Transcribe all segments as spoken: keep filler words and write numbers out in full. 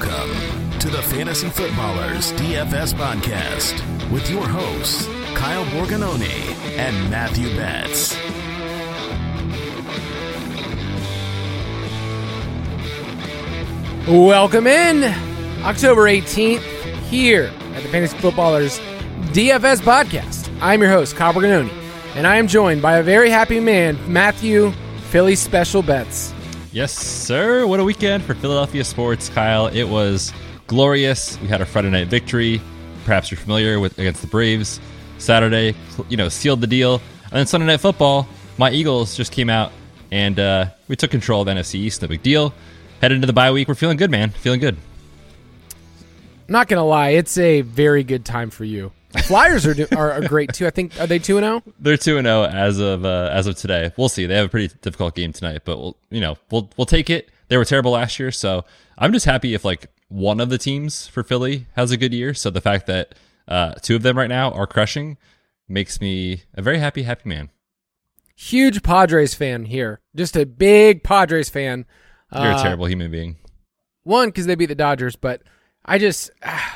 Welcome to the Fantasy Footballers D F S Podcast with your hosts, Kyle Borgononi and Matthew Betts. Welcome in, October eighteenth, here at the Fantasy Footballers D F S Podcast. I'm your host, Kyle Borgononi, and I am joined by a very happy man, Matthew Philly Special Betts. Yes, sir. What a weekend for Philadelphia sports, Kyle. It was glorious. We had our Friday night victory. Perhaps you're familiar with against the Braves. Saturday, you know, sealed the deal. And then Sunday Night Football, my Eagles just came out, and uh, we took control of the N F C East. No big deal. Headed into the bye week. We're feeling good, man. Feeling good. Not going to lie, it's a very good time for you. Flyers are, do- are are great, too. I think, are they two and oh? They're two and oh as of uh, as of today. We'll see. They have a pretty difficult game tonight, but we'll, you know, we'll we'll take it. They were terrible last year, so I'm just happy if like one of the teams for Philly has a good year. So the fact that uh, two of them right now are crushing makes me a very happy, happy man. Huge Padres fan here. Just a big Padres fan. You're uh, a terrible human being. One, because they beat the Dodgers, but I just...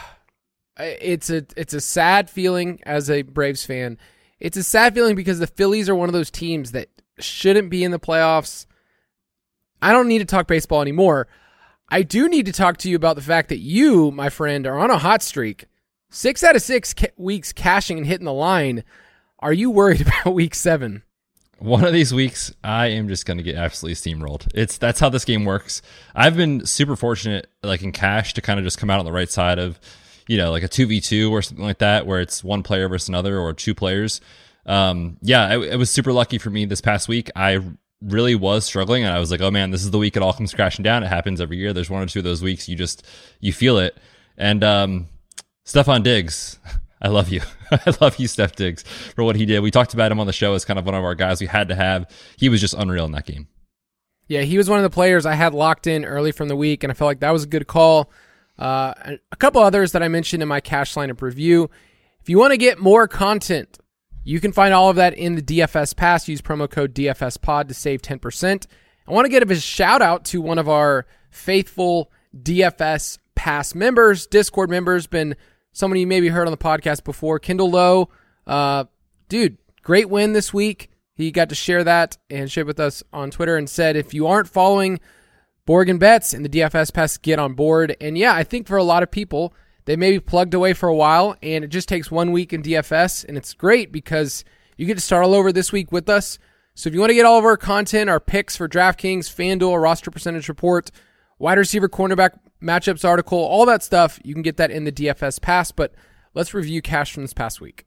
It's a it's a sad feeling as a Braves fan. It's a sad feeling because the Phillies are one of those teams that shouldn't be in the playoffs. I don't need to talk baseball anymore. I do need to talk to you about the fact that you, my friend, are on a hot streak. Six out of six ca- weeks cashing and hitting the line. Are you worried about week seven? One of these weeks, I am just going to get absolutely steamrolled. It's that's how this game works. I've been super fortunate, like in cash, to kind of just come out on the right side of, you know, like a two v two or something like that, where it's one player versus another or two players. Um, yeah, it, it was super lucky for me this past week. I really was struggling, and I was like, oh man, this is the week it all comes crashing down. It happens every year. There's one or two of those weeks you just, you feel it. And um, Stephon Diggs, I love you. I love you, Steph Diggs, for what he did. We talked about him on the show as kind of one of our guys we had to have. He was just unreal in that game. Yeah, he was one of the players I had locked in early from the week, and I felt like that was a good call. Uh, a couple others that I mentioned in my cash lineup review. If you want to get more content, you can find all of that in the D F S Pass. Use promo code D F S Pod to save ten percent. I want to give a shout out to one of our faithful D F S Pass members, Discord members, been someone you maybe heard on the podcast before, Kendall Lowe. Uh, dude, great win this week. He got to share that and share with us on Twitter and said, if you aren't following Borg Betts and the D F S Pass, get on board. And yeah, I think for a lot of people, they may be plugged away for a while, and it just takes one week in D F S, and it's great because you get to start all over this week with us. So if you want to get all of our content, our picks for DraftKings, FanDuel, roster percentage report, wide receiver, cornerback matchups article, all that stuff, you can get that in the D F S Pass. But let's review cash from this past week.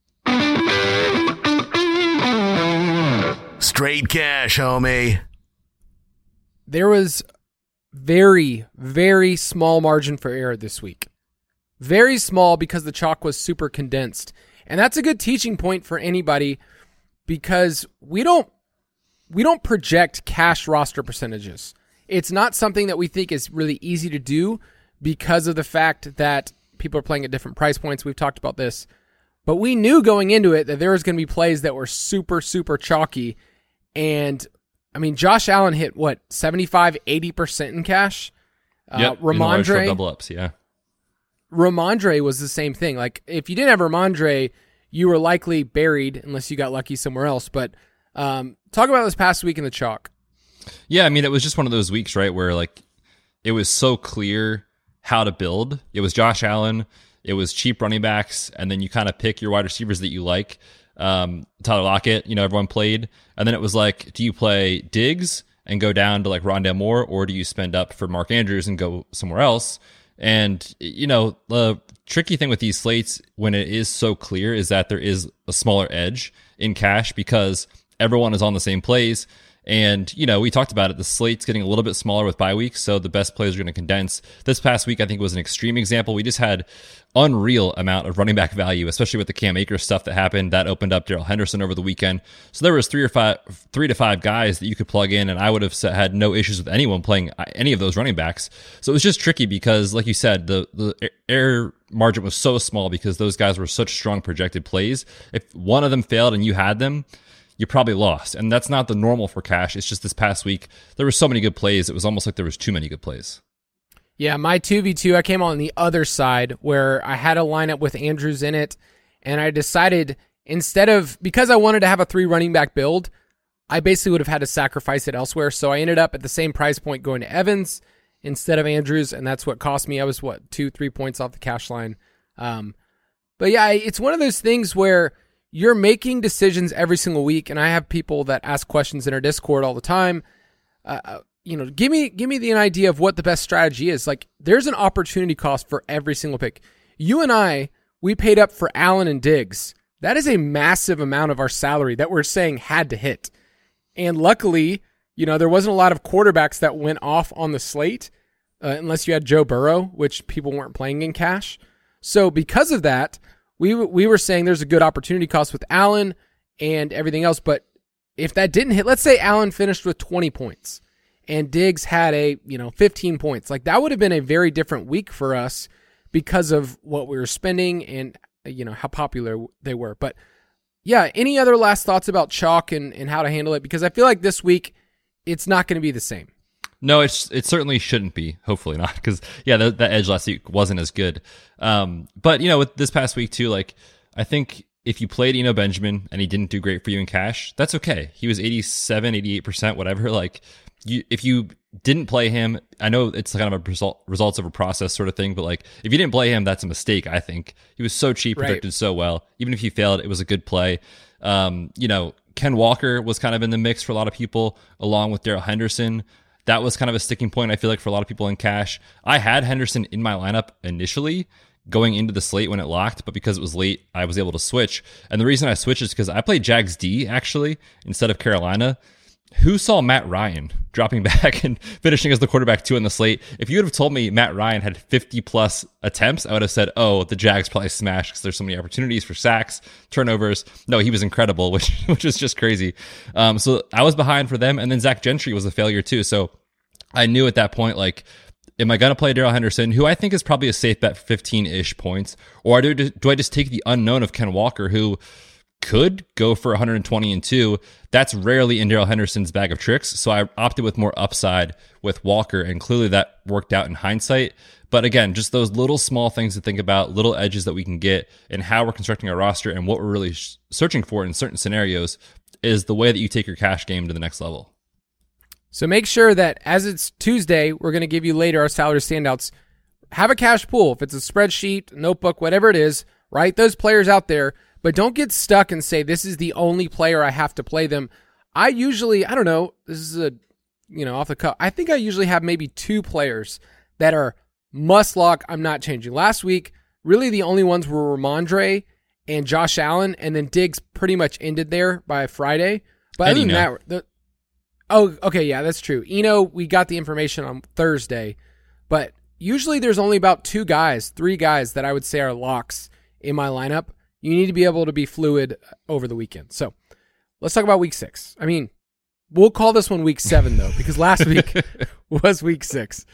Straight cash, homie. There was very, very small margin for error this week. Very small because the chalk was super condensed. And that's a good teaching point for anybody because we don't we don't project cash roster percentages. It's not something that we think is really easy to do because of the fact that people are playing at different price points. We've talked about this. But we knew going into it that there was going to be plays that were super, super chalky. And I mean, Josh Allen hit, what, seventy-five, eighty percent in cash? Yep, uh, Ramondre, double ups, yeah. Ramondre was the same thing. Like, if you didn't have Ramondre, you were likely buried unless you got lucky somewhere else. But um, talk about this past week in the chalk. Yeah, I mean, it was just one of those weeks, right, where, like, it was so clear how to build. It was Josh Allen, it was cheap running backs, and then you kind of pick your wide receivers that you like. Um, Tyler Lockett, you know, everyone played. And then it was like, do you play Diggs and go down to like Rondale Moore, or do you spend up for Mark Andrews and go somewhere else? And, you know, the tricky thing with these slates when it is so clear is that there is a smaller edge in cash because everyone is on the same plays. And, you know, we talked about it. The slate's getting a little bit smaller with bye weeks, so the best plays are going to condense. This past week, I think, was an extreme example. We just had unreal amount of running back value, especially with the Cam Akers stuff that happened. That opened up Darrell Henderson over the weekend. So there was three or five, three to five guys that you could plug in, and I would have had no issues with anyone playing any of those running backs. So it was just tricky because, like you said, the the error margin was so small because those guys were such strong projected plays. If one of them failed and you had them, you probably lost. And that's not the normal for cash. It's just this past week, there were so many good plays. It was almost like there was too many good plays. Yeah, my two v two, I came on the other side where I had a lineup with Andrews in it, and I decided instead of, because I wanted to have a three running back build, I basically would have had to sacrifice it elsewhere. So I ended up at the same price point going to Evans instead of Andrews, and that's what cost me. I was, what, two, three points off the cash line. Um, but yeah, it's one of those things where you're making decisions every single week, and I have people that ask questions in our Discord all the time. Uh, you know, give me give me the, an idea of what the best strategy is. Like, there's an opportunity cost for every single pick. You and I, we paid up for Allen and Diggs. That is a massive amount of our salary that we're saying had to hit. And luckily, you know, there wasn't a lot of quarterbacks that went off on the slate, uh, unless you had Joe Burrow, which people weren't playing in cash. So because of that, we we were saying there's a good opportunity cost with Allen and everything else. But if that didn't hit, let's say Allen finished with twenty points and Diggs had a, you know, fifteen points. Like, that would have been a very different week for us because of what we were spending and, you know, how popular they were. But yeah, any other last thoughts about chalk and, and how to handle it? Because I feel like this week it's not going to be the same. No, it's it certainly shouldn't be. Hopefully not, because yeah, that, that edge last week wasn't as good. Um, but you know, with this past week too, like, I think if you played Eno Benjamin and he didn't do great for you in cash, that's okay. He was eighty-seven, eighty-eight percent, whatever. Like, you, if you didn't play him, I know it's kind of a result, results of a process sort of thing, but like, if you didn't play him, that's a mistake. I think he was so cheap, projected right. so well. Even if he failed, it was a good play. Um, you know, Ken Walker was kind of in the mix for a lot of people, along with Darrell Henderson. That was kind of a sticking point, I feel like, for a lot of people in cash. I had Henderson in my lineup initially going into the slate when it locked, but because it was late, I was able to switch. And the reason I switched is because I played Jags D, actually, instead of Carolina. Who saw Matt Ryan dropping back and finishing as the quarterback two on the slate? If you would have told me Matt Ryan had fifty plus attempts, I would have said, oh, the Jags probably smashed because there's so many opportunities for sacks, turnovers. No, he was incredible, which which is just crazy. Um, so I was behind for them. And then Zach Gentry was a failure too. So I knew at that point, like, am I going to play Darrell Henderson, who I think is probably a safe bet for fifteen-ish points? Or do, do I just take the unknown of Ken Walker, who could go for one hundred twenty and two? That's rarely in Darrell Henderson's bag of tricks. So I opted with more upside with Walker, and clearly that worked out in hindsight. But again, just those little small things to think about, little edges that we can get in how we're constructing our roster and what we're really sh- searching for in certain scenarios is the way that you take your cash game to the next level. So make sure that as it's Tuesday, we're going to give you later our salary standouts. Have a cash pool. If it's a spreadsheet, notebook, whatever it is, write those players out there. But don't get stuck and say, this is the only player I have to play them. I usually, I don't know, this is a, you know, off the cuff. I think I usually have maybe two players that are must lock. I'm not changing. Last week, really the only ones were Ramondre and Josh Allen, and then Diggs pretty much ended there by Friday. But other than that, the, oh, okay, yeah, that's true. Eno, we got the information on Thursday, but usually there's only about two guys, three guys that I would say are locks in my lineup. You need to be able to be fluid over the weekend. So let's talk about week six. I mean, we'll call this one week seven, though, because last week was week six.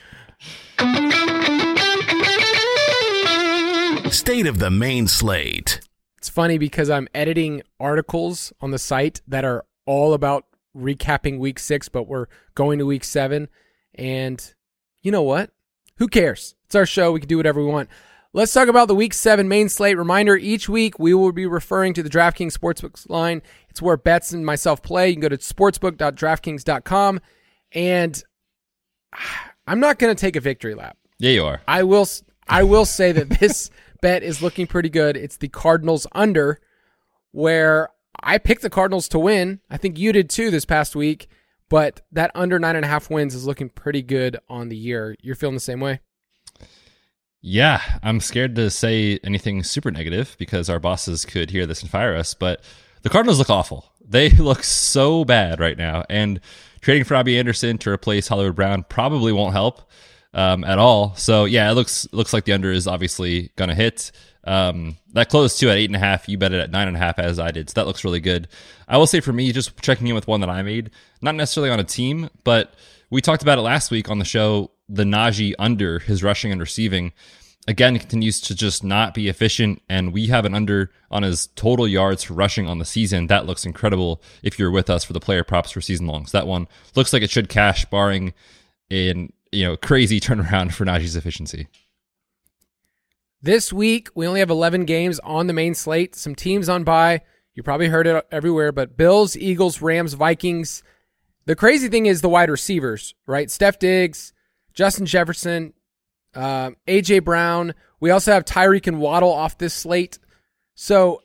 State of the main slate. It's funny because I'm editing articles on the site that are all about recapping week six, but we're going to week seven. And you know what? Who cares? It's our show. We can do whatever we want. Let's talk about the week seven main slate. Reminder, each week we will be referring to the DraftKings Sportsbook line. It's where Betts and myself play. You can go to sportsbook dot draftkings dot com. And I'm not going to take a victory lap. Yeah, you are. I will I will say that this bet is looking pretty good. It's the Cardinals under, where I picked the Cardinals to win. I think you did too this past week. But that under nine and a half wins is looking pretty good on the year. You're feeling the same way? Yeah, I'm scared to say anything super negative because our bosses could hear this and fire us, but the Cardinals look awful. They look so bad right now, and trading for Robbie Anderson to replace Hollywood Brown probably won't help um, at all. So yeah, it looks looks like the under is obviously going to hit. Um, that closed too at eight and a half. You bet it at nine and a half as I did, so that looks really good. I will say for me, just checking in with one that I made, not necessarily on a team, but we talked about it last week on the show. The Najee under, his rushing and receiving, again, continues to just not be efficient, and we have an under on his total yards for rushing on the season. That looks incredible if you're with us for the player props for season long. So that one looks like it should cash, barring an you know, crazy turnaround for Najee's efficiency. This week, we only have eleven games on the main slate. Some teams on bye. You probably heard it everywhere, but Bills, Eagles, Rams, Vikings. The crazy thing is the wide receivers, right? Steph Diggs, Justin Jefferson, uh, A J Brown. We also have Tyreek and Waddle off this slate. So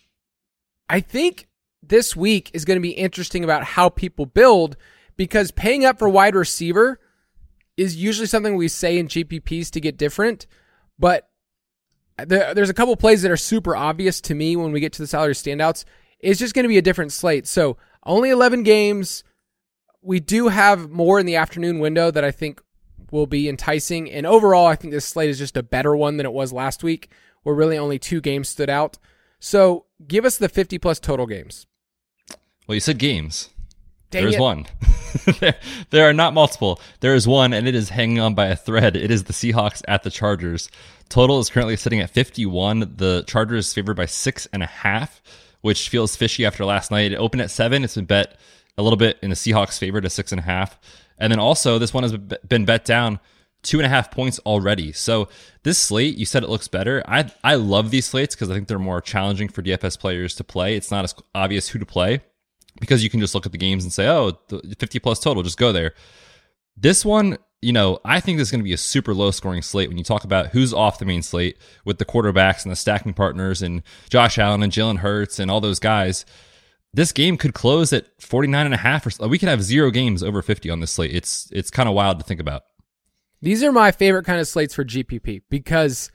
I think this week is going to be interesting about how people build, because paying up for wide receiver is usually something we say in G P Ps to get different, but there, there's a couple plays that are super obvious to me when we get to the salary standouts. It's just going to be a different slate. So only eleven games. We do have more in the afternoon window that I think will be enticing. And overall, I think this slate is just a better one than it was last week, where really only two games stood out. So give us the fifty plus total games. Well, you said games. Dang There's it. one. there, there are not multiple. There is one, and it is hanging on by a thread. It is the Seahawks at the Chargers. Total is currently sitting at fifty-one. The Chargers favored by six and a half, which feels fishy after last night. It opened at seven. It's been bet a little bit in the Seahawks' favor to six and a half. And then also, this one has been bet down two and a half points already. So this slate, you said it looks better. I I love these slates because I think they're more challenging for D F S players to play. It's not as obvious who to play, because you can just look at the games and say, oh, the fifty plus total, just go there. This one, you know, I think this is going to be a super low scoring slate when you talk about who's off the main slate with the quarterbacks and the stacking partners and Josh Allen and Jalen Hurts and all those guys. This game could close at forty-nine and a half, or we could have zero games over fifty on this slate. It's it's kind of wild to think about. These are my favorite kind of slates for G P P, because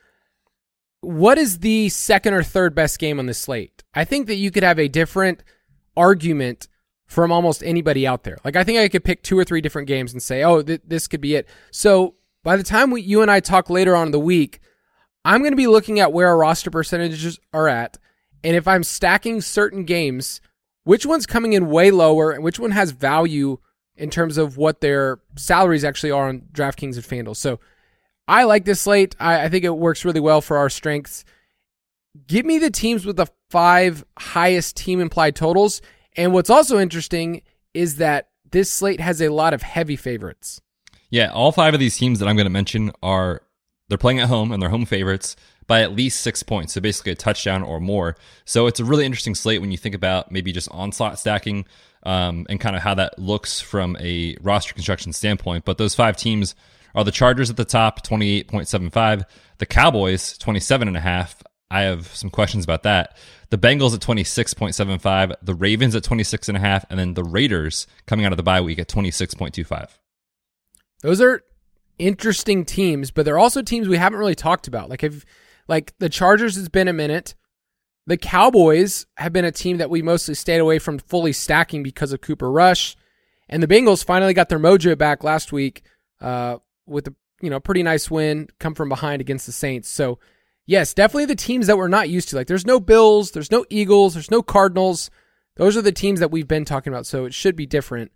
what is the second or third best game on this slate? I think that you could have a different argument from almost anybody out there. Like, I think I could pick two or three different games and say, oh, th- this could be it. So by the time we, you and I talk later on in the week, I'm going to be looking at where our roster percentages are at. And if I'm stacking certain games, which one's coming in way lower and which one has value in terms of what their salaries actually are on DraftKings and FanDuel. So I like this slate. I, I think it works really well for our strengths. Give me the teams with the five highest team implied totals. And what's also interesting is that this slate has a lot of heavy favorites. Yeah, all five of these teams that I'm going to mention are, they're playing at home and they're home favorites by at least six points. So basically a touchdown or more. So it's a really interesting slate when you think about maybe just onslaught stacking um, and kind of how that looks from a roster construction standpoint. But those five teams are the Chargers at the top, twenty-eight point seven five. The Cowboys, twenty-seven and a half. I have some questions about that. The Bengals at twenty-six point seven five, the Ravens at twenty-six and a half, and then the Raiders coming out of the bye week at twenty-six point two five. Those are interesting teams, but they're also teams we haven't really talked about. Like, if, like the Chargers has been a minute. The Cowboys have been a team that we mostly stayed away from fully stacking because of Cooper Rush. And the Bengals finally got their mojo back last week uh, with a you know pretty nice win, come from behind against the Saints. So yes, definitely the teams that we're not used to. Like, there's no Bills, there's no Eagles, there's no Cardinals. Those are the teams that we've been talking about, so it should be different.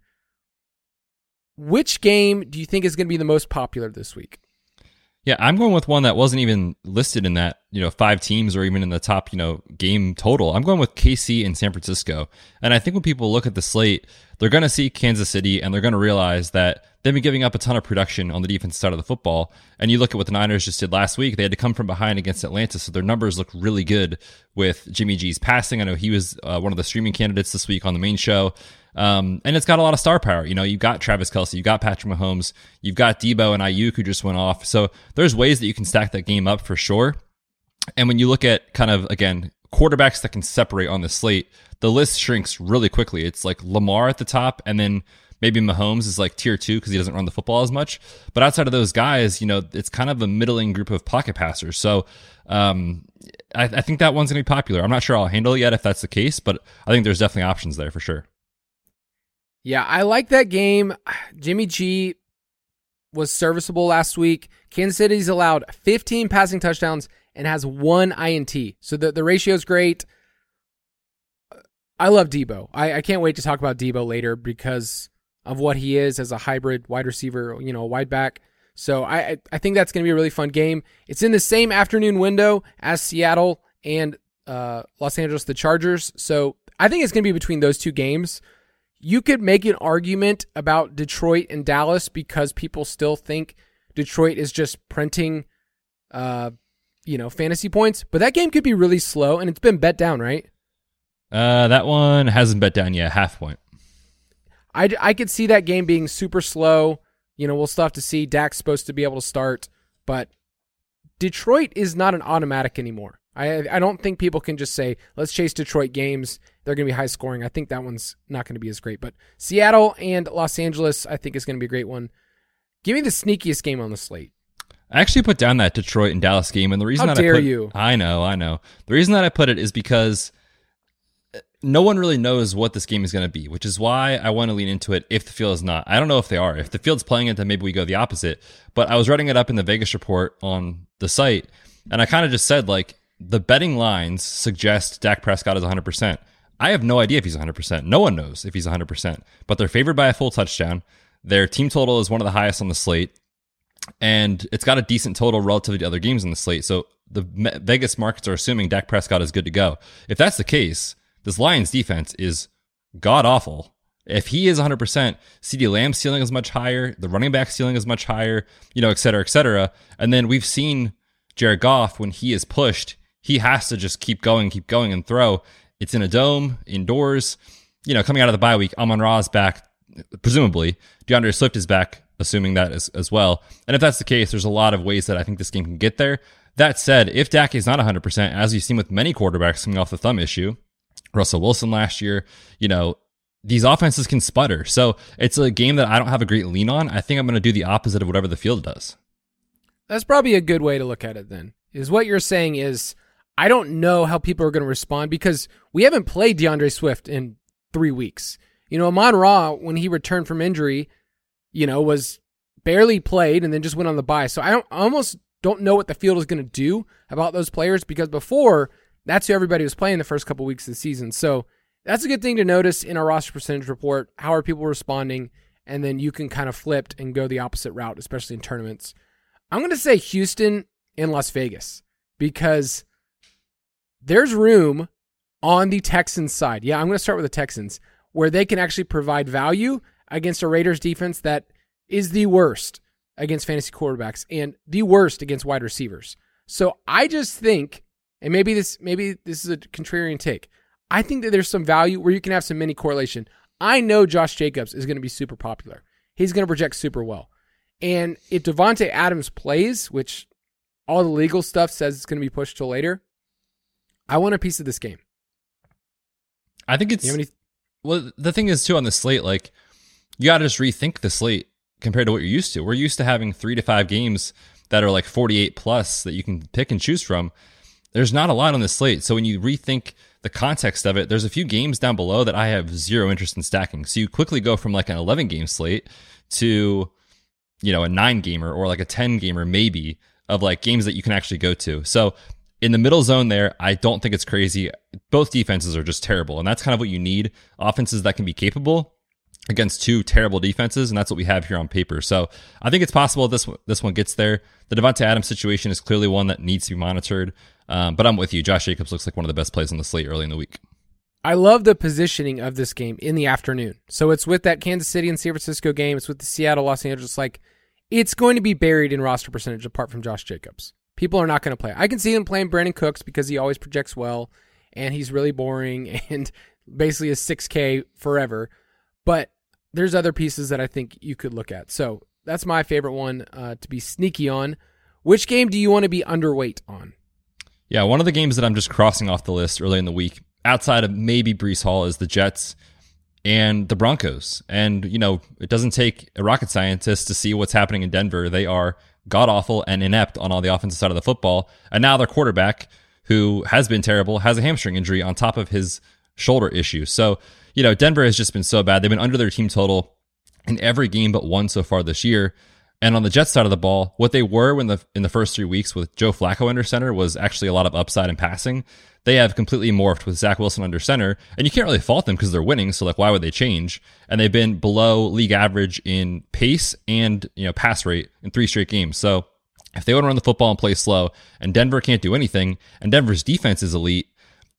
Which game do you think is going to be the most popular this week? Yeah, I'm going with one that wasn't even listed in that, you know, five teams or even in the top, you know, game total. I'm going with K C and San Francisco. And I think when people look at the slate, they're going to see Kansas City and they're going to realize that they've been giving up a ton of production on the defense side of the football. And you look at what the Niners just did last week. They had to come from behind against Atlanta, so their numbers look really good with Jimmy G's passing. I know he was uh, one of the streaming candidates this week on the main show. Um, and it's got a lot of star power. You know, you've got Travis Kelce, you've got Patrick Mahomes, you've got Debo and Ayuk who just went off. So there's ways that you can stack that game up for sure. And when you look at kind of, again, quarterbacks that can separate on the slate, the list shrinks really quickly. It's like Lamar at the top, and then maybe Mahomes is like tier two because he doesn't run the football as much. But outside of those guys, you know, it's kind of a middling group of pocket passers. So um, I, I think that one's going to be popular. I'm not sure I'll handle it yet if that's the case, but I think there's definitely options there for sure. Yeah, I like that game. Jimmy G was serviceable last week. Kansas City's allowed fifteen passing touchdowns and has one I N T. So the, the ratio is great. I love Debo. I, I can't wait to talk about Debo later because of what he is as a hybrid wide receiver, you know, wide back. So I, I think that's going to be a really fun game. It's in the same afternoon window as Seattle and uh, Los Angeles, the Chargers. So I think it's going to be between those two games. you could make an argument about Detroit and Dallas because people still think Detroit is just printing, uh, you know, fantasy points. But that game could be really slow, and it's been bet down, right? Uh, that one hasn't bet down yet, half point. I, I could see that game being super slow. You know, we'll still have to see. Dak's supposed to be able to start, but Detroit is not an automatic anymore. I I don't think people can just say, let's chase Detroit games. They're going to be high scoring. I think that one's not going to be as great. But Seattle and Los Angeles, I think, is going to be a great one. Give me the sneakiest game on the slate. I actually put down that Detroit and Dallas game, and the reason How that dare I put, you? I know, I know. The reason that I put it is because no one really knows what this game is going to be, which is why I want to lean into it if the field is not. I don't know if they are. If the field's playing it, then maybe we go the opposite. But I was writing it up in the Vegas report on the site, and I kind of just said, like, the betting lines suggest Dak Prescott is one hundred percent. I have no idea if he's one hundred percent. No one knows if he's one hundred percent. But they're favored by a full touchdown. Their team total is one of the highest on the slate. And it's got a decent total relative to other games on the slate. So the Vegas markets are assuming Dak Prescott is good to go. If that's the case, this Lions defense is god-awful. If he is one hundred percent, CeeDee Lamb's ceiling is much higher. The running back ceiling is much higher, you know, et cetera, et cetera. And then we've seen Jared Goff, when he is pushed, he has to just keep going, keep going and throw. It's in a dome, indoors. You know, coming out of the bye week, Amon-Ra is back, presumably. DeAndre Swift is back, assuming that as, as well. And if that's the case, there's a lot of ways that I think this game can get there. That said, if Dak is not one hundred percent, as we've seen with many quarterbacks coming off the thumb issue, Russell Wilson last year, you know, these offenses can sputter. So it's a game that I don't have a great lean on. I think I'm going to do the opposite of whatever the field does. That's probably a good way to look at it then, is what you're saying is, I don't know how people are going to respond because we haven't played DeAndre Swift in three weeks. You know, Amon-Ra, when he returned from injury, you know, was barely played and then just went on the bye. So I don't I almost don't know what the field is going to do about those players because before, that's who everybody was playing the first couple weeks of the season. So that's a good thing to notice in our roster percentage report. How are people responding? And then you can kind of flip and go the opposite route, especially in tournaments. I'm going to say Houston and Las Vegas because there's room on the Texans side. Yeah, I'm going to start with the Texans, where they can actually provide value against a Raiders defense that is the worst against fantasy quarterbacks and the worst against wide receivers. So I just think, and maybe this maybe this is a contrarian take, I think that there's some value where you can have some mini correlation. I know Josh Jacobs is going to be super popular. He's going to project super well. And if Devontae Adams plays, which all the legal stuff says it's going to be pushed till later, I want a piece of this game. I think it's... Any- well, the thing is, too, on the slate, like, you got to just rethink the slate compared to what you're used to. We're used to having three to five games that are like forty-eight plus that you can pick and choose from. There's not a lot on the slate. So when you rethink the context of it, there's a few games down below that I have zero interest in stacking. So you quickly go from like an eleven game slate to, you know, a nine gamer or like a ten gamer maybe of like games that you can actually go to. So in the middle zone there, I don't think it's crazy. Both defenses are just terrible. And that's kind of what you need. Offenses that can be capable against two terrible defenses. And that's what we have here on paper. So I think it's possible this, this one gets there. The Devontae Adams situation is clearly one that needs to be monitored. Um, but I'm with you. Josh Jacobs looks like one of the best plays on the slate early in the week. I love the positioning of this game in the afternoon. So it's with that Kansas City and San Francisco game. It's with the Seattle, Los Angeles. Like, it's going to be buried in roster percentage apart from Josh Jacobs. People are not going to play. I can see him playing Brandon Cooks because he always projects well and he's really boring and basically is six K forever. But there's other pieces that I think you could look at. So that's my favorite one uh, to be sneaky on. Which game do you want to be underweight on? Yeah, one of the games that I'm just crossing off the list early in the week, outside of maybe Breece Hall, is the Jets and the Broncos. And, you know, it doesn't take a rocket scientist to see what's happening in Denver. They are god-awful and inept on all the offensive side of the football. And now their quarterback, who has been terrible, has a hamstring injury on top of his shoulder issue. So, you know, Denver has just been so bad. They've been under their team total in every game but one so far this year. And on the Jets side of the ball, what they were when the in the first three weeks with Joe Flacco under center was actually a lot of upside in passing. They have completely morphed with Zach Wilson under center, and you can't really fault them because they're winning. So, like, why would they change? And they've been below league average in pace and, you know, pass rate in three straight games. So, if they want to run the football and play slow, and Denver can't do anything, and Denver's defense is elite,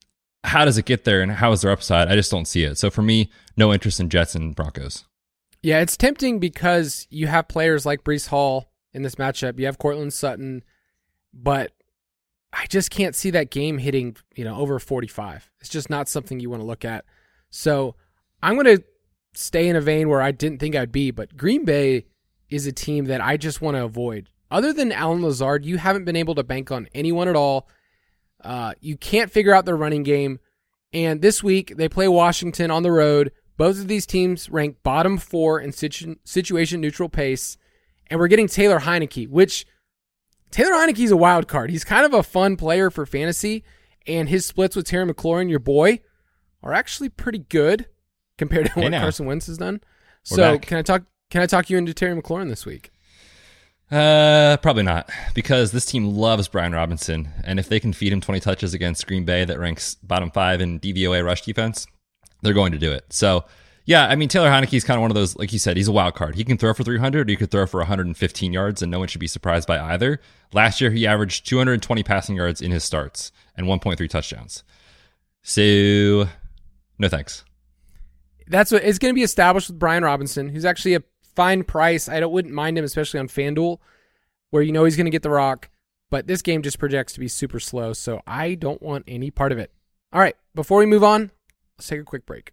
how does it get there and how is their upside? I just don't see it. So for me, no interest in Jets and Broncos. Yeah, it's tempting because you have players like Breece Hall in this matchup. You have Cortland Sutton, but I just can't see that game hitting, you know, over forty-five. It's just not something you want to look at. So I'm going to stay in a vein where I didn't think I'd be, but Green Bay is a team that I just want to avoid. Other than Allen Lazard, you haven't been able to bank on anyone at all. Uh, you can't figure out their running game. And this week, they play Washington on the road. Both of these teams rank bottom four in situ- situation neutral pace. And we're getting Taylor Heineke, which Taylor Heineke's a wild card. He's kind of a fun player for fantasy. And his splits with Terry McLaurin, your boy, are actually pretty good compared to hey what now. Carson Wentz has done. We're so back. can I talk Can I talk you into Terry McLaurin this week? Uh, probably not, because this team loves Brian Robinson, and if they can feed him twenty touches against Green Bay that ranks bottom five in D V O A rush defense, they're going to do it. So, yeah, I mean, Taylor Heineke's kind of one of those, like you said, he's a wild card. He can throw for three hundred, or he could throw for one hundred fifteen yards, and no one should be surprised by either. Last year, he averaged two hundred twenty passing yards in his starts and one point three touchdowns. So, no thanks. That's what it's going to be established with Brian Robinson, who's actually a fine price. I don't wouldn't mind him, especially on FanDuel, where you know he's going to get the rock. But this game just projects to be super slow, so I don't want any part of it. All right, before we move on, let's take a quick break.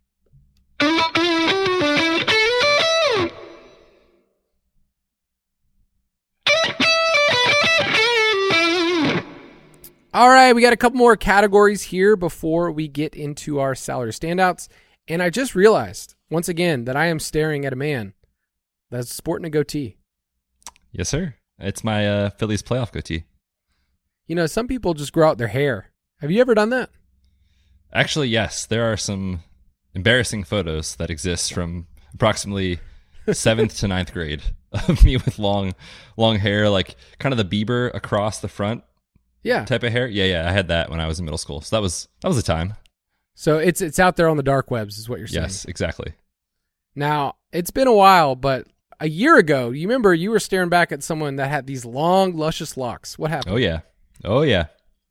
All right, we got a couple more categories here before we get into our salary standouts. And I just realized, once again, that I am staring at a man that's sporting a goatee. Yes, sir. It's my uh, Phillies playoff goatee. You know, some people just grow out their hair. Have you ever done that? Actually, yes. There are some embarrassing photos that exist from approximately seventh to ninth grade of me with long, long hair, like kind of the Bieber across the front Yeah. type of hair. Yeah, yeah. I had that when I was in middle school. So that was that was a time. So it's it's out there on the dark webs is what you're saying. Yes, exactly. Now, it's been a while, but a year ago, you remember you were staring back at someone that had these long, luscious locks. What happened? Oh, yeah. Oh, yeah.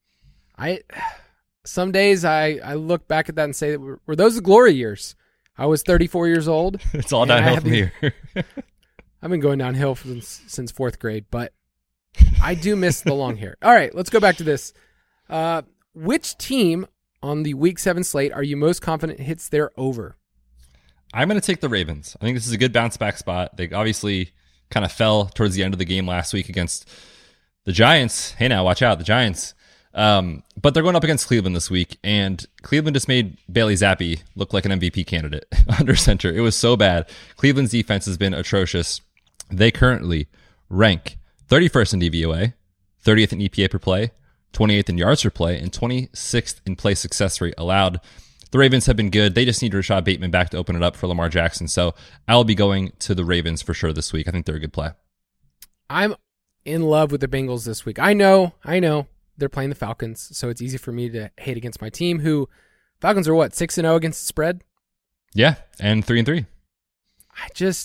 I Some days I, I look back at that and say, were, were those the glory years? I was thirty-four years old. It's all and I downhill had from these- here. I've been going downhill since, since fourth grade, but I do miss the long hair. All right, let's go back to this. Uh, which team on the week seven slate are you most confident hits their over? I'm going to take the Ravens. I think this is a good bounce back spot. They obviously kind of fell towards the end of the game last week against the Giants. Hey, now watch out, the Giants. Um, but they're going up against Cleveland this week, and Cleveland just made Bailey Zappi look like an M V P candidate under center. It was so bad. Cleveland's defense has been atrocious. They currently rank thirty-first in D V O A, thirtieth in E P A per play, twenty-eighth in yards per play, and twenty-sixth in play success rate allowed. The Ravens have been good. They just need Rashad Bateman back to open it up for Lamar Jackson. So I'll be going to the Ravens for sure this week. I think they're a good play. I'm in love with the Bengals this week. I know, I know they're playing the Falcons, so it's easy for me to hate against my team. Who Falcons are what, six and zero against the spread? Yeah, and three and three. I just,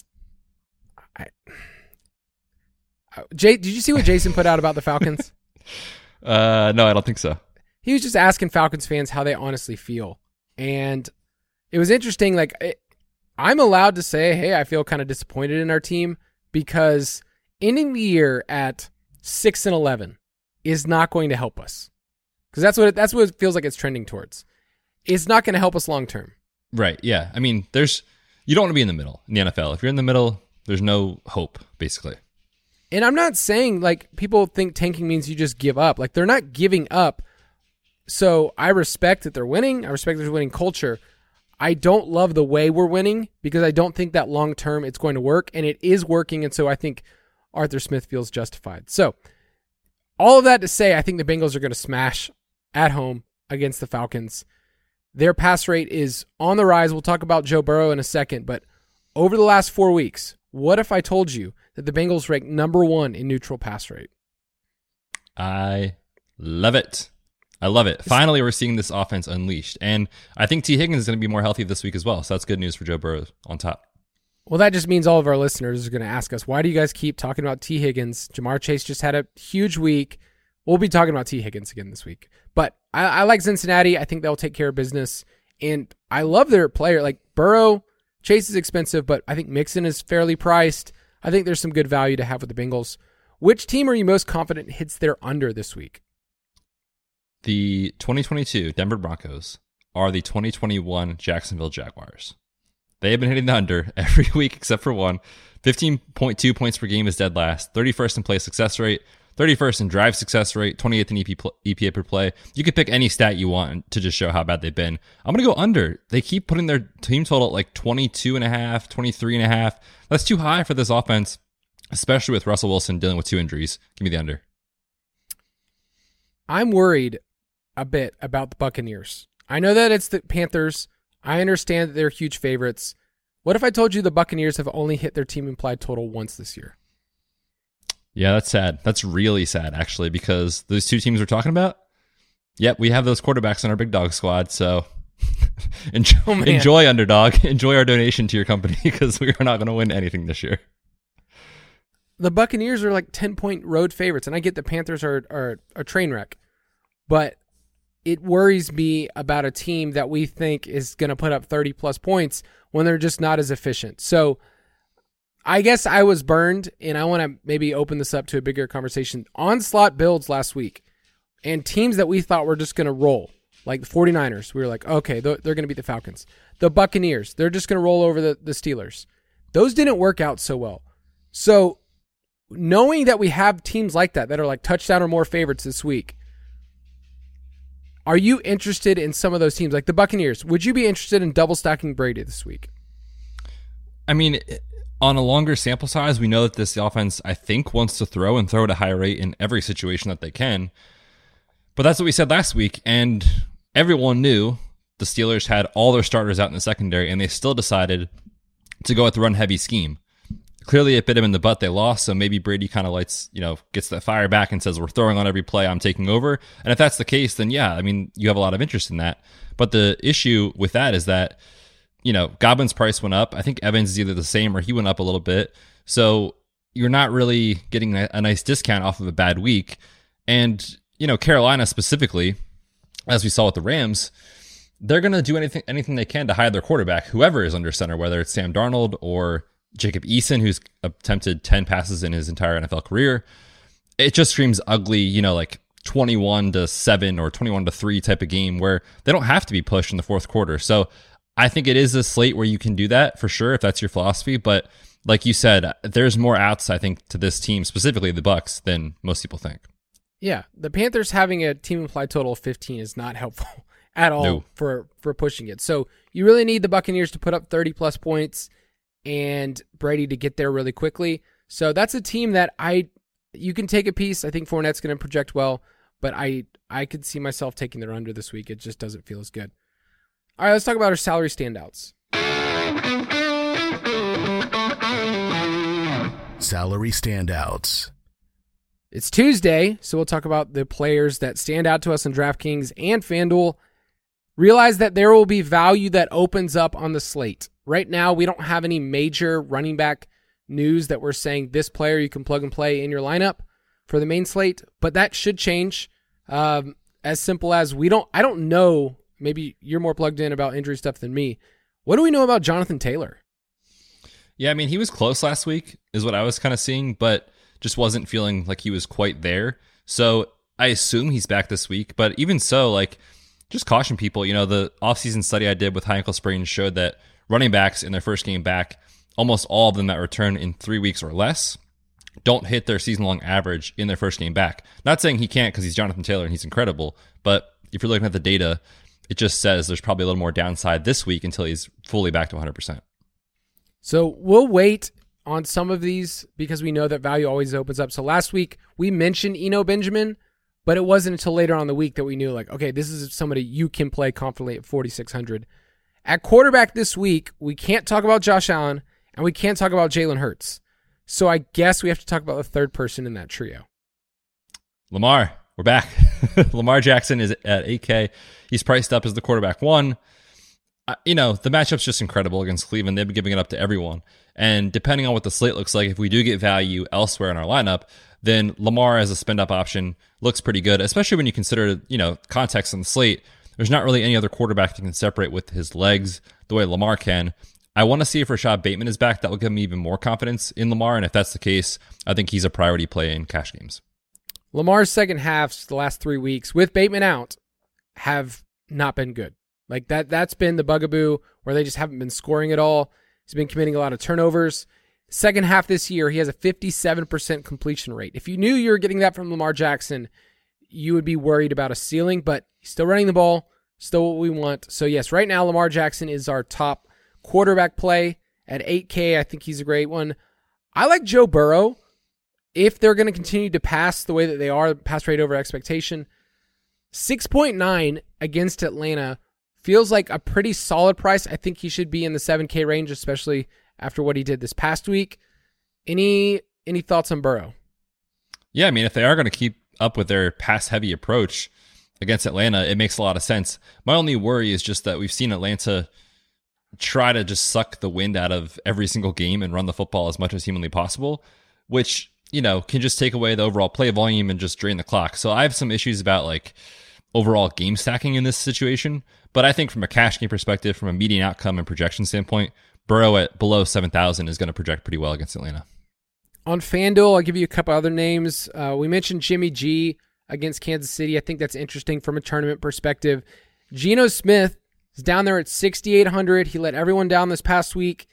I, Jay, did you see what Jason put out about the Falcons? Uh, no, I don't think so. He was just asking Falcons fans how they honestly feel. And it was interesting. Like, it, I'm allowed to say, hey, I feel kind of disappointed in our team because ending the year at six and eleven is not going to help us. Because that's what it, that's what it feels like it's trending towards. It's not going to help us long term. Right. Yeah. I mean, there's you don't want to be in the middle in the N F L. If you're in the middle, there's no hope, basically. And I'm not saying like people think tanking means you just give up. Like they're not giving up. So I respect that they're winning. I respect there's winning culture. I don't love the way we're winning because I don't think that long term it's going to work, and it is working. And so I think Arthur Smith feels justified. So all of that to say, I think the Bengals are going to smash at home against the Falcons. Their pass rate is on the rise. We'll talk about Joe Burrow in a second, but over the last four weeks, what if I told you that the Bengals rank number one in neutral pass rate? I love it. I love it. Finally, we're seeing this offense unleashed. And I think T. Higgins is going to be more healthy this week as well. So that's good news for Joe Burrow on top. Well, that just means all of our listeners are going to ask us, why do you guys keep talking about T. Higgins? Jamar Chase just had a huge week. We'll be talking about T. Higgins again this week. But I, I like Cincinnati. I think they'll take care of business. And I love their player. Like Burrow, Chase is expensive, but I think Mixon is fairly priced. I think there's some good value to have with the Bengals. Which team are you most confident hits their under this week? The twenty twenty-two Denver Broncos are the twenty twenty-one Jacksonville Jaguars. They have been hitting the under every week except for one. fifteen point two points per game is dead last. thirty-first in play success rate. thirty-first in drive success rate. twenty-eighth in E P A per play. You could pick any stat you want to just show how bad they've been. I'm going to go under. They keep putting their team total at like twenty-two and a half, twenty-three and a half. That's too high for this offense, especially with Russell Wilson dealing with two injuries. Give me the under. I'm worried a bit about the Buccaneers. I know that it's the Panthers. I understand that they're huge favorites. What if I told you the Buccaneers have only hit their team implied total once this year? Yeah, that's sad. That's really sad, actually, because those two teams we're talking about, yep, we have those quarterbacks in our big dog squad. So enjoy, oh, enjoy, underdog. Enjoy our donation to your company because we are not going to win anything this year. The Buccaneers are like ten-point road favorites, and I get the Panthers are, are a train wreck. But it worries me about a team that we think is going to put up thirty-plus points when they're just not as efficient. So I guess I was burned, and I want to maybe open this up to a bigger conversation. Onslaught builds last week, and teams that we thought were just going to roll, like the 49ers, we were like, okay, they're, they're going to beat the Falcons. The Buccaneers, they're just going to roll over the, the Steelers. Those didn't work out so well. So knowing that we have teams like that that are like touchdown or more favorites this week, are you interested in some of those teams? Like the Buccaneers, would you be interested in double stacking Brady this week? I mean, on a longer sample size, we know that this offense, I think, wants to throw and throw at a high rate in every situation that they can. But that's what we said last week, and everyone knew the Steelers had all their starters out in the secondary, and they still decided to go with the run-heavy scheme. Clearly, it bit him in the butt. They lost, so maybe Brady kind of lights, you know, gets that fire back and says, we're throwing on every play, I'm taking over. And if that's the case, then yeah, I mean, you have a lot of interest in that. But the issue with that is that, you know, Godwin's price went up. I think Evans is either the same or he went up a little bit. So you're not really getting a, a nice discount off of a bad week. And, you know, Carolina specifically, as we saw with the Rams, they're going to do anything anything they can to hide their quarterback, whoever is under center, whether it's Sam Darnold or Jacob Eason, who's attempted ten passes in his entire N F L career. It just screams ugly, you know, like twenty-one to seven or twenty-one to three type of game where they don't have to be pushed in the fourth quarter. So I think it is a slate where you can do that for sure if that's your philosophy. But like you said, there's more outs, I think, to this team, specifically the Bucs, than most people think. Yeah, the Panthers having a team implied total of fifteen is not helpful at all no. for, for pushing it. So you really need the Buccaneers to put up thirty plus points and Brady to get there really quickly. So that's a team that I you can take a piece. I think Fournette's going to project well, but I I could see myself taking their under this week. It just doesn't feel as good. All right, let's talk about our salary standouts. Salary standouts. It's Tuesday, so we'll talk about the players that stand out to us in DraftKings and FanDuel. Realize that there will be value that opens up on the slate. Right now, we don't have any major running back news that we're saying this player you can plug and play in your lineup for the main slate, but that should change. Um, as simple as we don't, I don't know, maybe you're more plugged in about injury stuff than me. What do we know about Jonathan Taylor? Yeah, I mean, he was close last week is what I was kind of seeing, but just wasn't feeling like he was quite there. So I assume he's back this week, but even so, like, just caution people, you know, the offseason study I did with high ankle sprains showed that running backs in their first game back, almost all of them that return in three weeks or less, don't hit their season-long average in their first game back. Not saying he can't because he's Jonathan Taylor and he's incredible, but if you're looking at the data, it just says there's probably a little more downside this week until he's fully back to one hundred percent. So we'll wait on some of these because we know that value always opens up. So last week we mentioned Eno Benjamin, but it wasn't until later on in the week that we knew, like, okay, this is somebody you can play confidently at forty-six hundred. At quarterback this week, we can't talk about Josh Allen, and we can't talk about Jalen Hurts. So I guess we have to talk about the third person in that trio. Lamar, we're back. Lamar Jackson is at eight K. He's priced up as the quarterback one. Uh, you know, the matchup's just incredible against Cleveland. They've been giving it up to everyone. And depending on what the slate looks like, if we do get value elsewhere in our lineup, then Lamar as a spend up option looks pretty good, especially when you consider, you know, context on the slate. There's not really any other quarterback that can separate with his legs the way Lamar can. I want to see if Rashad Bateman is back. That will give me even more confidence in Lamar. And if that's the case, I think he's a priority play in cash games. Lamar's second halves the last three weeks with Bateman out have not been good. Like that, that's been the bugaboo where they just haven't been scoring at all. He's been committing a lot of turnovers. Second half this year, he has a fifty-seven percent completion rate. If you knew you were getting that from Lamar Jackson, you would be worried about a ceiling, but he's still running the ball, still what we want. So yes, right now Lamar Jackson is our top quarterback play at eight K. I think he's a great one. I like Joe Burrow. If they're going to continue to pass the way that they are, pass rate over expectation, six point nine against Atlanta feels like a pretty solid price. I think he should be in the seven K range, especially after what he did this past week. Any any thoughts on Burrow? Yeah, I mean, if they are going to keep up with their pass-heavy approach against Atlanta, it makes a lot of sense. My only worry is just that we've seen Atlanta try to just suck the wind out of every single game and run the football as much as humanly possible, which, you know, can just take away the overall play volume and just drain the clock. So I have some issues about like overall game stacking in this situation, but I think from a cash game perspective, from a median outcome and projection standpoint, Burrow at below seven thousand is going to project pretty well against Atlanta. On FanDuel, I'll give you a couple other names. Uh, we mentioned Jimmy G against Kansas City. I think that's interesting from a tournament perspective. Geno Smith is down there at sixty-eight hundred. He let everyone down this past week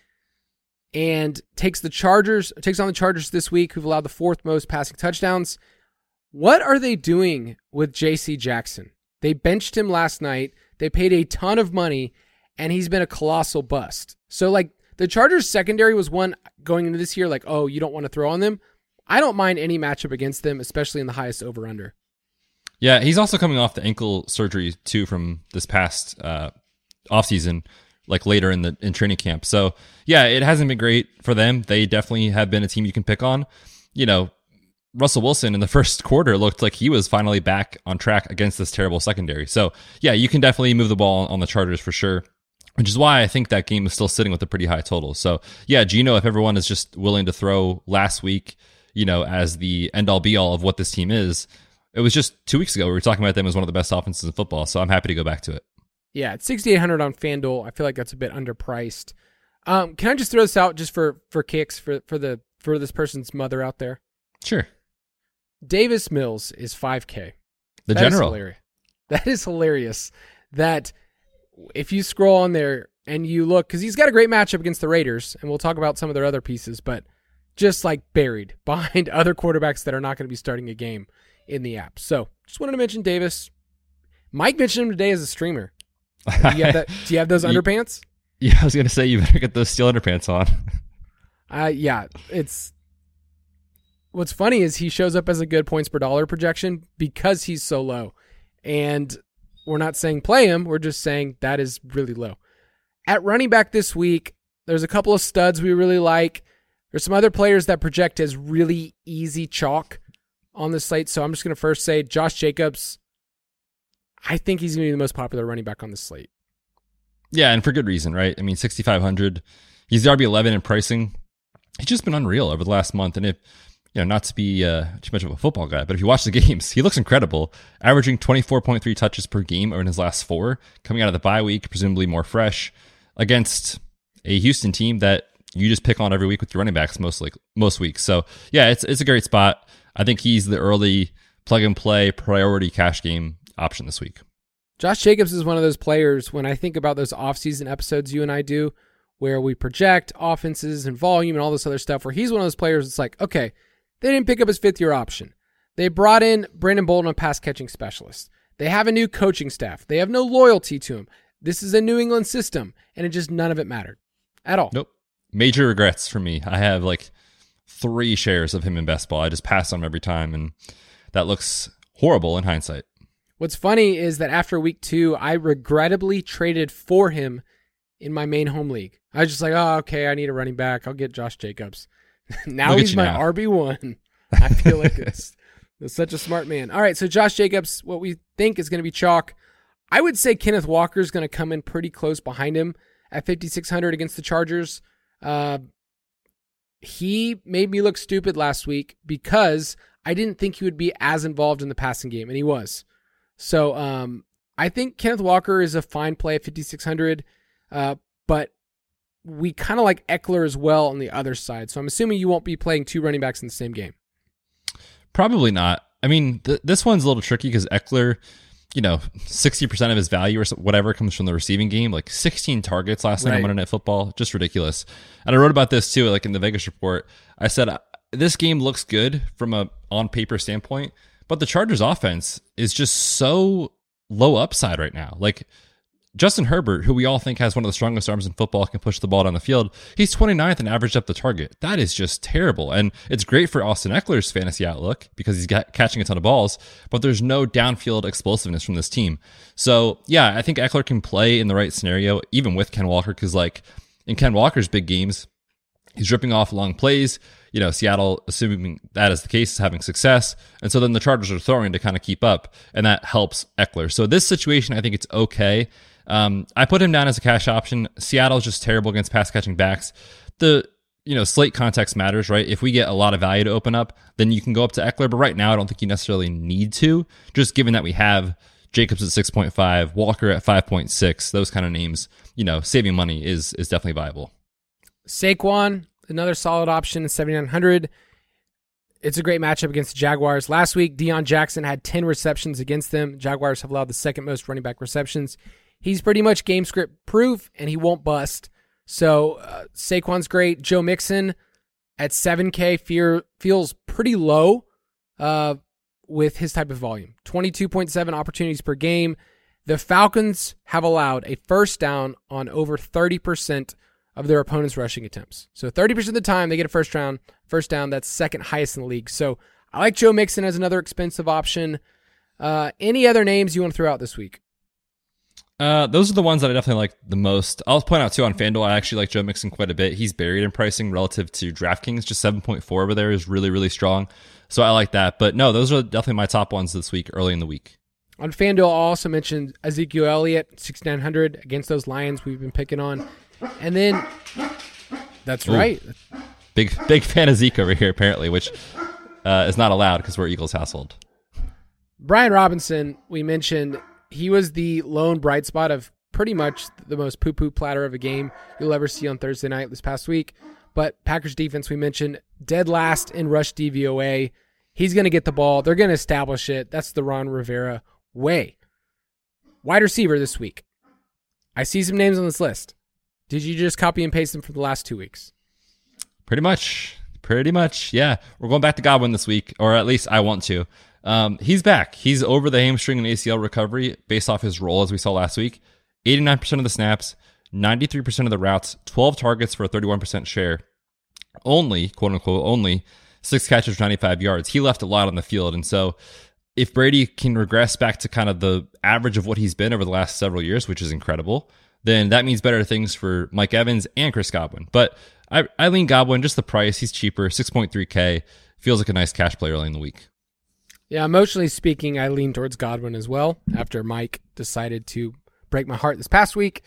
and takes the Chargers, takes on the Chargers this week, who've allowed the fourth most passing touchdowns. What are they doing with J C Jackson? They benched him last night. They paid a ton of money, and he's been a colossal bust. So, like, the Chargers secondary was one going into this year, like, oh, you don't want to throw on them. I don't mind any matchup against them, especially in the highest over-under. Yeah, he's also coming off the ankle surgery, too, from this past uh, offseason, like later in the in training camp. So, yeah, it hasn't been great for them. They definitely have been a team you can pick on. You know, Russell Wilson in the first quarter looked like he was finally back on track against this terrible secondary. So, yeah, you can definitely move the ball on the Chargers for sure, which is why I think that game is still sitting with a pretty high total. So, yeah, Geno, if everyone is just willing to throw last week, you know, as the end-all be-all of what this team is, it was just two weeks ago we were talking about them as one of the best offenses in football, so I'm happy to go back to it. Yeah, it's sixty-eight hundred on FanDuel. I feel like that's a bit underpriced. Um, can I just throw this out just for, for kicks for, for the for this person's mother out there? Sure. Davis Mills is five K. The that general. Is hilarious. That is hilarious. That if you scroll on there and you look, because he's got a great matchup against the Raiders, and we'll talk about some of their other pieces, but just like buried behind other quarterbacks that are not going to be starting a game in the app. So just wanted to mention Davis. Mike mentioned him today as a streamer. Do you have, that, do you have those underpants? Yeah, I was going to say you better get those steel underpants on. Uh, yeah, it's... What's funny is he shows up as a good points per dollar projection because he's so low. And we're not saying play him. We're just saying that is really low. At running back this week, there's a couple of studs we really like. There's some other players that project as really easy chalk on the slate. So I'm just going to first say Josh Jacobs. I think he's going to be the most popular running back on the slate. Yeah, and for good reason, right? I mean, sixty-five hundred. He's the R B eleven in pricing. He's just been unreal over the last month. And if, you know, not to be uh, too much of a football guy, but if you watch the games, he looks incredible, averaging twenty-four point three touches per game in his last four, coming out of the bye week, presumably more fresh, against a Houston team that you just pick on every week with your running backs most like most weeks. So yeah, it's it's a great spot. I think he's the early plug and play priority cash game option this week. Josh Jacobs is one of those players, when I think about those offseason episodes you and I do, where we project offenses and volume and all this other stuff, where he's one of those players that's like, okay, they didn't pick up his fifth year option. They brought in Brandon Bolden, a pass catching specialist. They have a new coaching staff. They have no loyalty to him. This is a New England system, and it just none of it mattered at all. Nope. Major regrets for me. I have like three shares of him in best ball. I just pass on him every time, and that looks horrible in hindsight. What's funny is that after week two, I regrettably traded for him in my main home league. I was just like, oh, okay, I need a running back. I'll get Josh Jacobs. Now Look he's my now. R B one. I feel like it's, it's such a smart man. All right, so Josh Jacobs, what we think is going to be chalk. I would say Kenneth Walker is going to come in pretty close behind him at fifty-six hundred against the Chargers. Uh, he made me look stupid last week because I didn't think he would be as involved in the passing game, and he was. So um, I think Kenneth Walker is a fine play at fifty-six hundred, uh, but we kind of like Eckler as well on the other side. So I'm assuming you won't be playing two running backs in the same game. Probably not. I mean, th- this one's a little tricky because Eckler, you know, sixty percent of his value or whatever comes from the receiving game. Like sixteen targets last night Right. on Monday Night Football. Just ridiculous. And I wrote about this too, like in the Vegas report. I said, uh, this game looks good from a on-paper standpoint, but the Chargers offense is just so low upside right now. Like, Justin Herbert, who we all think has one of the strongest arms in football, can push the ball down the field. He's twenty-ninth and averaged up the target. That is just terrible. And it's great for Austin Eckler's fantasy outlook because he's got, catching a ton of balls, but there's no downfield explosiveness from this team. So, yeah, I think Eckler can play in the right scenario, even with Ken Walker, because, like, in Ken Walker's big games, he's ripping off long plays. You know, Seattle, assuming that is the case, is having success. And so then the Chargers are throwing to kind of keep up, and that helps Eckler. So this situation, I think it's okay. Um, I put him down as a cash option. Seattle's just terrible against pass catching backs. The, you know, slate context matters, right? If we get a lot of value to open up, then you can go up to Eckler. But right now, I don't think you necessarily need to, just given that we have Jacobs at six point five, Walker at five point six, those kind of names, you know, saving money is is definitely viable. Saquon, another solid option at seventy-nine hundred. It's a great matchup against the Jaguars. Last week, Deion Jackson had ten receptions against them. Jaguars have allowed the second most running back receptions. He's pretty much game script proof, and he won't bust. So uh, Saquon's great. Joe Mixon at seven K fear, feels pretty low uh, with his type of volume. twenty-two point seven opportunities per game. The Falcons have allowed a first down on over thirty percent of their opponents' rushing attempts. So thirty percent of the time they get a first round, first down. That's second highest in the league. So I like Joe Mixon as another expensive option. Uh, any other names you want to throw out this week? Uh, those are the ones that I definitely like the most. I'll point out too on FanDuel, I actually like Joe Mixon quite a bit. He's buried in pricing relative to DraftKings. Just seven point four over there is really, really strong. So I like that. But no, those are definitely my top ones this week, early in the week. On FanDuel, I'll also mention Ezekiel Elliott, sixty-nine hundred against those Lions we've been picking on. And then, that's Ooh. right. Big, big fan of Zeke over here, apparently, which uh, is not allowed because we're Eagles household. Brian Robinson, we mentioned, he was the lone bright spot of pretty much the most poo-poo platter of a game you'll ever see on Thursday night this past week. But Packers defense, we mentioned, dead last in rush D V O A. He's going to get the ball. They're going to establish it. That's the Ron Rivera way. Wide receiver this week. I see some names on this list. Did you just copy and paste them from the last two weeks? Pretty much. Pretty much, yeah. We're going back to Godwin this week, or at least I want to. Um, he's back. He's over the hamstring and A C L recovery based off his role, as we saw last week. eighty-nine percent of the snaps, ninety-three percent of the routes, twelve targets for a thirty-one percent share. Only, quote unquote, only six catches for ninety-five yards. He left a lot on the field. And so if Brady can regress back to kind of the average of what he's been over the last several years, which is incredible, then that means better things for Mike Evans and Chris Godwin. But I, I lean Godwin, just the price. He's cheaper, six point three K. Feels like a nice cash play early in the week. Yeah, emotionally speaking, I lean towards Godwin as well after Mike decided to break my heart this past week.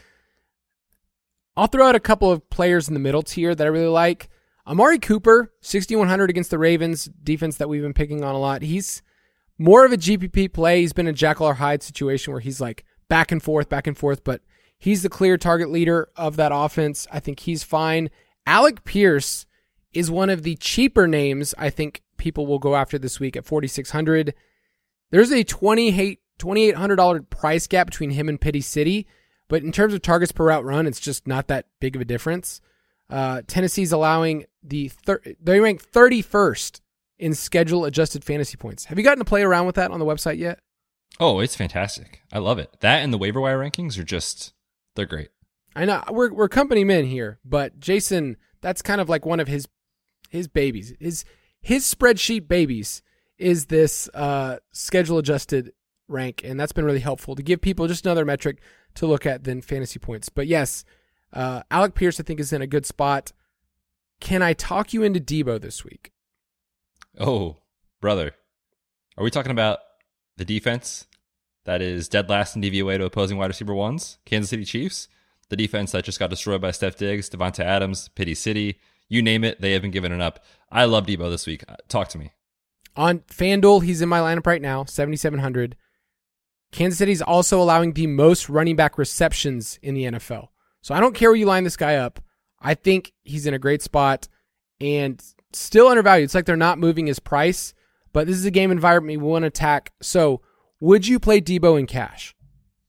I'll throw out a couple of players in the middle tier that I really like. Amari Cooper, sixty-one hundred against the Ravens, defense that we've been picking on a lot. He's more of a G P P play. He's been a Jekyll or Hyde situation where he's like back and forth, back and forth, but he's the clear target leader of that offense. I think he's fine. Alec Pierce is one of the cheaper names I think people will go after this week at forty-six hundred. There's a twenty-eight hundred dollars price gap between him and Pity City, but in terms of targets per route run, it's just not that big of a difference. Uh, Tennessee's allowing the thir- they rank thirty-first in schedule adjusted fantasy points. Have you gotten to play around with that on the website yet? Oh, it's fantastic. I love it. That and the waiver wire rankings are just, they're great. I know we're we're company men here, but Jason, that's kind of like one of his his babies. His his spreadsheet babies is this uh, schedule adjusted rank, and that's been really helpful to give people just another metric to look at than fantasy points. But yes, uh, Alec Pierce I think is in a good spot. Can I talk you into Debo this week? Oh, brother. Are we talking about the defense that is dead last in D V O A to opposing wide receiver ones? Kansas City Chiefs? The defense that just got destroyed by Steph Diggs, Devonta Adams, Pity City, you name it, they haven't given it up. I love Debo this week. Talk to me. On FanDuel, he's in my lineup right now, seventy-seven hundred. Kansas City's also allowing the most running back receptions in the N F L. So I don't care where you line this guy up. I think he's in a great spot and still undervalued. It's like they're not moving his price, but this is a game environment we want to attack. So would you play Debo in cash?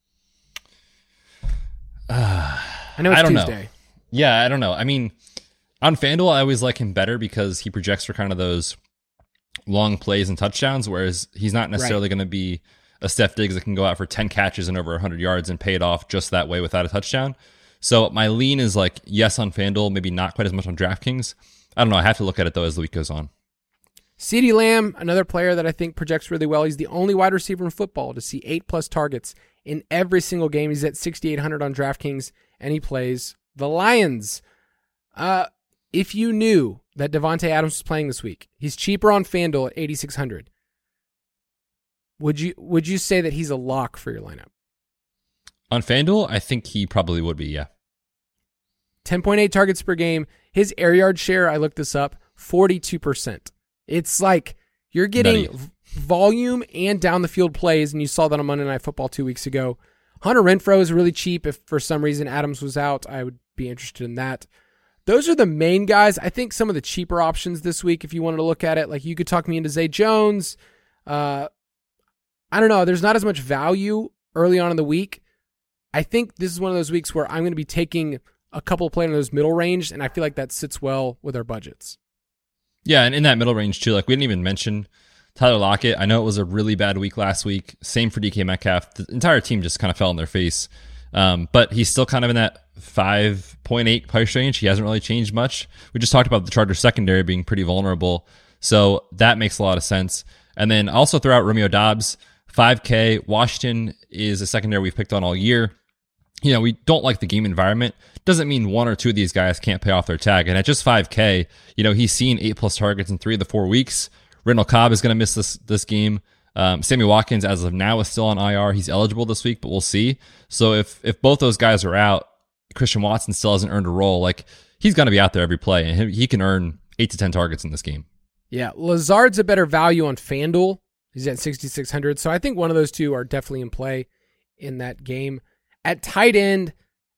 Uh, I know it's I don't Tuesday. Know. Yeah, I don't know. I mean, on FanDuel, I always like him better because he projects for kind of those long plays and touchdowns, whereas he's not necessarily right. going to be a Steph Diggs that can go out for ten catches and over one hundred yards and pay it off just that way without a touchdown. So my lean is like, yes, on FanDuel, maybe not quite as much on DraftKings. I don't know. I have to look at it, though, as the week goes on. CeeDee Lamb, another player that I think projects really well. He's the only wide receiver in football to see eight-plus targets in every single game. He's at sixty-eight hundred on DraftKings, and he plays the Lions. Uh, if you knew that Devontae Adams was playing this week, he's cheaper on FanDuel at eighty-six hundred. Would you would you say that he's a lock for your lineup? On FanDuel, I think he probably would be, yeah. ten point eight targets per game. His air yard share, I looked this up, forty-two percent. It's like you're getting v- volume and down the field plays, and you saw that on Monday Night Football two weeks ago. Hunter Renfrow is really cheap. If for some reason Adams was out, I would be interested in that. Those are the main guys. I think some of the cheaper options this week, if you wanted to look at it, like you could talk me into Zay Jones. Uh, I don't know. There's not as much value early on in the week. I think this is one of those weeks where I'm going to be taking a couple playing in those middle range, and I feel like that sits well with our budgets. Yeah, and in that middle range too, like we didn't even mention Tyler Lockett. I know it was a really bad week last week. Same for D K Metcalf. The entire team just kind of fell on their face. Um, but he's still kind of in that five point eight price range. He hasn't really changed much. We just talked about the Chargers secondary being pretty vulnerable. So that makes a lot of sense. And then also throw out Romeo Doubs, five K. Washington is a secondary we've picked on all year. You know, we don't like the game environment. Doesn't mean one or two of these guys can't pay off their tag. And at just five K, you know, he's seen eight plus targets in three of the four weeks. Randall Cobb is going to miss this this game. Um, Sammy Watkins, as of now, is still on I R. He's eligible this week, but we'll see. So if if both those guys are out, Christian Watson still hasn't earned a role. Like, he's going to be out there every play, and he, he can earn eight to ten targets in this game. Yeah, Lazard's a better value on FanDuel. He's at sixty-six hundred. So I think one of those two are definitely in play in that game. At tight end,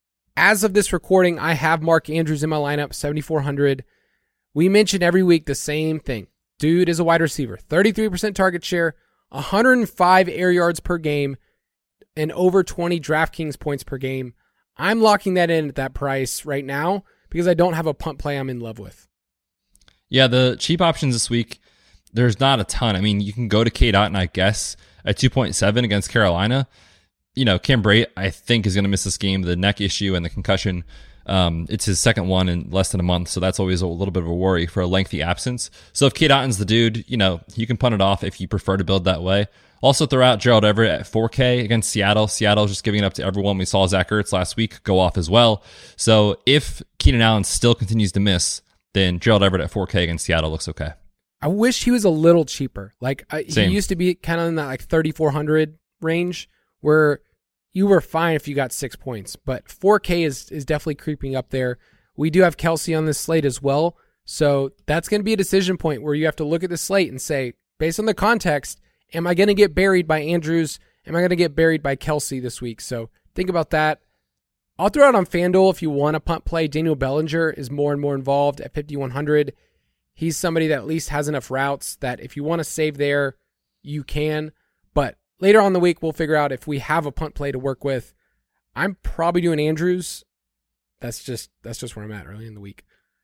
as of this recording, I have Mark Andrews in my lineup, seventy-four hundred. We mention every week the same thing. Dude is a wide receiver, thirty-three percent target share, one hundred five air yards per game, and over twenty DraftKings points per game. I'm locking that in at that price right now because I don't have a punt play I'm in love with. Yeah, the cheap options this week, there's not a ton. I mean, you can go to K. Dot, and I guess at two point seven against Carolina. You know, Cam Brate, I think, is going to miss this game. The neck issue and the concussion, um, it's his second one in less than a month, so that's always a little bit of a worry for a lengthy absence. So if K. Dotton's the dude, you know, you can punt it off if you prefer to build that way. Also throw out Gerald Everett at four K against Seattle. Seattle just giving it up to everyone. We saw Zach Ertz last week go off as well. So if Keenan Allen still continues to miss, then Gerald Everett at four K against Seattle looks okay. I wish he was a little cheaper. Like I, he Same. used to be kind of in that like thirty-four hundred range where you were fine if you got six points, but four K is, is definitely creeping up there. We do have Kelsey on this slate as well. So that's going to be a decision point where you have to look at the slate and say, based on the context, am I going to get buried by Andrews? Am I going to get buried by Kelsey this week? So think about that. I'll throw out on FanDuel if you want a punt play. Daniel Bellinger is more and more involved at fifty-one hundred. He's somebody that at least has enough routes that if you want to save there, you can. But later on in the week, we'll figure out if we have a punt play to work with. I'm probably doing Andrews. That's just that's just where I'm at early in the week.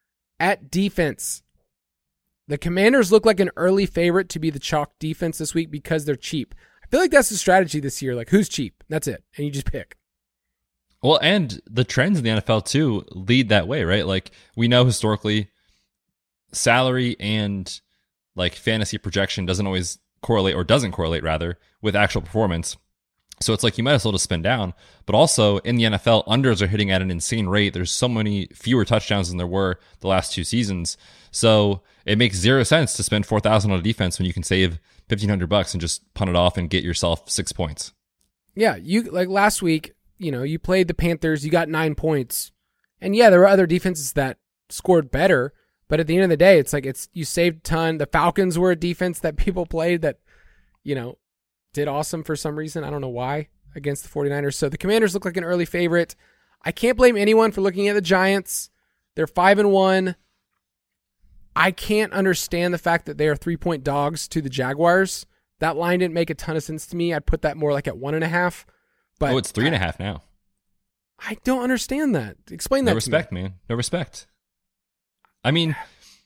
At defense, the Commanders look like an early favorite to be the chalk defense this week because they're cheap. I feel like that's the strategy this year. Like, who's cheap? That's it. And you just pick. Well, and the trends in the N F L, too, lead that way, right? Like, we know historically salary and, like, fantasy projection doesn't always correlate, or doesn't correlate, rather, with actual performance. So it's like you might as well just spend down. But also, in the N F L, unders are hitting at an insane rate. There's so many fewer touchdowns than there were the last two seasons. So it makes zero sense to spend four thousand dollars on a defense when you can save fifteen hundred bucks and just punt it off and get yourself six points. Yeah, you like last week, you know, you played the Panthers, you got nine points. And yeah, there were other defenses that scored better, But at the end of the day, it's like it's you saved a ton. The Falcons were a defense that people played that, you know, did awesome for some reason. I don't know why against the 49ers. So the Commanders look like an early favorite. I can't blame anyone for looking at the Giants. They're five and one. I can't understand the fact that they are three-point dogs to the Jaguars. That line didn't make a ton of sense to me. I'd put that more like at one and a half. But oh, it's three and a half now. I don't understand that. Explain that No to respect, me. man. No respect. I mean,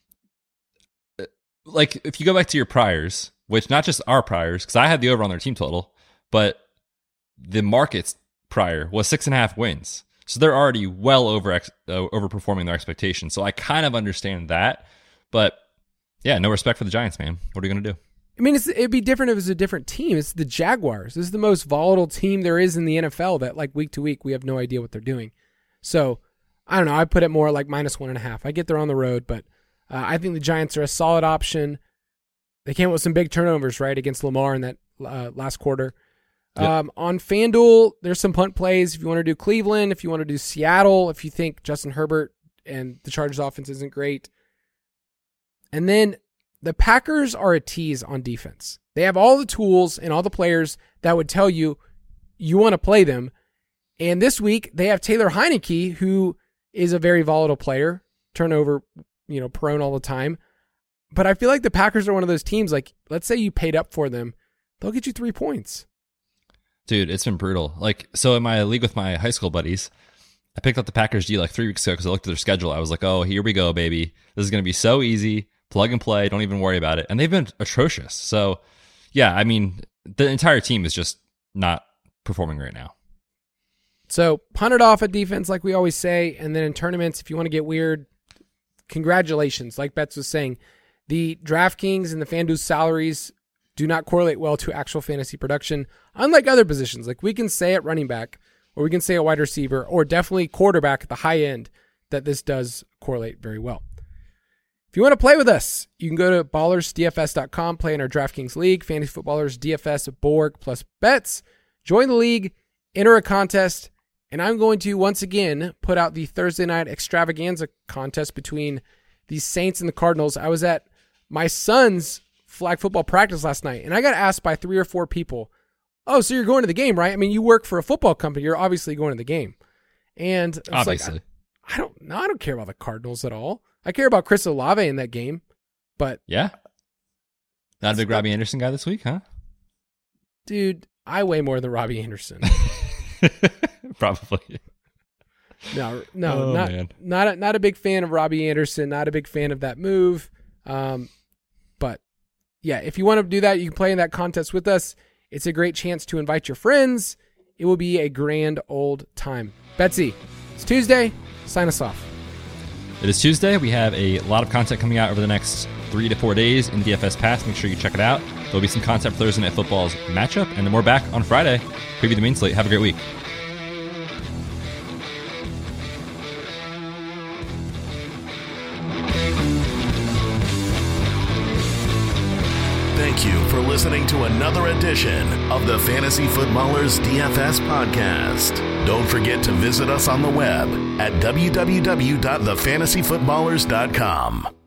like, if you go back to your priors, which not just our priors, because I had the over on their team total, but the market's prior was six and a half wins. So they're already well over ex- uh, overperforming their expectations. So I kind of understand that. But yeah, no respect for the Giants, man. What are you going to do? I mean, it's, it'd be different if it was a different team. It's the Jaguars. This is the most volatile team there is in the N F L that, like, week to week, we have no idea what they're doing. So, I don't know. I put it more like minus one and a half. I get they're on the road, but uh, I think the Giants are a solid option. They came with some big turnovers, right, against Lamar in that uh, last quarter. Yep. Um, on FanDuel, there's some punt plays. If you want to do Cleveland, if you want to do Seattle, if you think Justin Herbert and the Chargers offense isn't great. And then the Packers are a tease on defense. They have all the tools and all the players that would tell you you want to play them. And this week they have Taylor Heineke, who is a very volatile player, turnover, you know, prone all the time. But I feel like the Packers are one of those teams, like, let's say you paid up for them, they'll get you three points. Dude, it's been brutal. Like, so in my league with my high school buddies, I picked up the Packers D like three weeks ago because I looked at their schedule. I was like, oh, here we go, baby. This is going to be so easy. Plug and play. Don't even worry about it. And they've been atrocious. So, yeah, I mean, the entire team is just not performing right now. So, punt it off at defense like we always say. And then in tournaments, if you want to get weird, congratulations. Like Betts was saying, the DraftKings and the FanDuel salaries do not correlate well to actual fantasy production, unlike other positions. Like we can say at running back, or we can say a wide receiver, or definitely quarterback at the high end, that this does correlate very well. If you want to play with us, you can go to ballers d f s dot com, play in our DraftKings League, Fantasy Footballers D F S, Borg, plus bets. Join the league, enter a contest, and I'm going to once again put out the Thursday night extravaganza contest between the Saints and the Cardinals. I was at my son's flag football practice last night, and I got asked by three or four people, oh, so you're going to the game, right? I mean, you work for a football company. You're obviously going to the game. And it's obviously. Like, I, I don't know. I don't care about the Cardinals at all. I care about Chris Olave in that game, but yeah, not a big Robbie Anderson guy this week, huh? Dude, I weigh more than Robbie Anderson. Probably. No, no, oh, not man. not a, not a big fan of Robbie Anderson. Not a big fan of that move. Um, but yeah, if you want to do that, you can play in that contest with us. It's a great chance to invite your friends. It will be a grand old time. Betsy, it's Tuesday. Sign us off. It is Tuesday. We have a lot of content coming out over the next three to four days in D F S Pass. Make sure you check it out. There'll be some content for Thursday Night Football's matchup, and then we're back on Friday. Preview the main slate. Have a great week. Thank you for listening to another edition of the Fantasy Footballers D F S podcast. Don't forget to visit us on the web at w w w dot the fantasy footballers dot com.